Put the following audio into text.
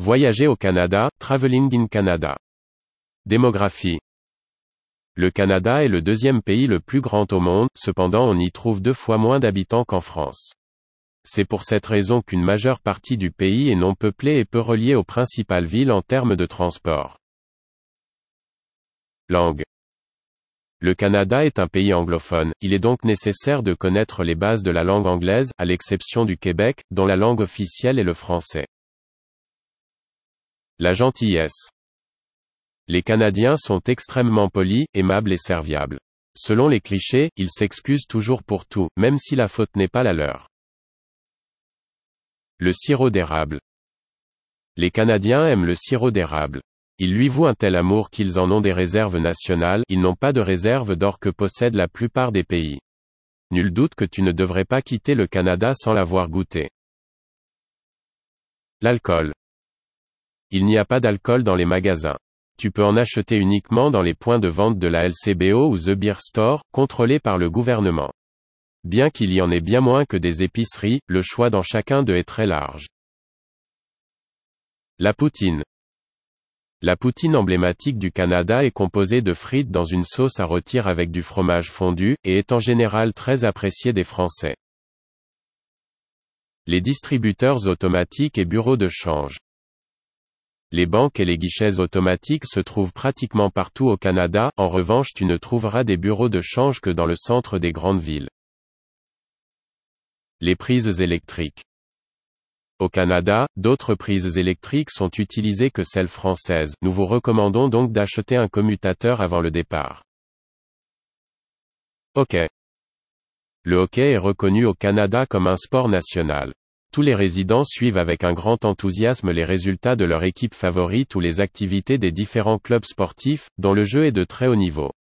Voyager au Canada, Traveling in Canada. Démographie. Le Canada est le deuxième pays le plus grand au monde, cependant on y trouve 2 fois moins d'habitants qu'en France. C'est pour cette raison qu'une majeure partie du pays est non peuplée et peu reliée aux principales villes en termes de transport. Langue. Le Canada est un pays anglophone, il est donc nécessaire de connaître les bases de la langue anglaise, à l'exception du Québec, dont la langue officielle est le français. La gentillesse. Les Canadiens sont extrêmement polis, aimables et serviables. Selon les clichés, ils s'excusent toujours pour tout, même si la faute n'est pas la leur. Le sirop d'érable. Les Canadiens aiment le sirop d'érable. Ils lui vouent un tel amour qu'ils en ont des réserves nationales, ils n'ont pas de réserve d'or que possèdent la plupart des pays. Nul doute que tu ne devrais pas quitter le Canada sans l'avoir goûté. L'alcool. Il n'y a pas d'alcool dans les magasins. Tu peux en acheter uniquement dans les points de vente de la LCBO ou The Beer Store, contrôlés par le gouvernement. Bien qu'il y en ait bien moins que des épiceries, le choix dans chacun d'eux est très large. La poutine. La poutine emblématique du Canada est composée de frites dans une sauce à rôtir avec du fromage fondu, et est en général très appréciée des Français. Les distributeurs automatiques et bureaux de change. Les banques et les guichets automatiques se trouvent pratiquement partout au Canada, en revanche tu ne trouveras des bureaux de change que dans le centre des grandes villes. Les prises électriques. Au Canada, d'autres prises électriques sont utilisées que celles françaises, nous vous recommandons donc d'acheter un commutateur avant le départ. Hockey. Le hockey est reconnu au Canada comme un sport national. Tous les résidents suivent avec un grand enthousiasme les résultats de leur équipe favorite ou les activités des différents clubs sportifs, dont le jeu est de très haut niveau.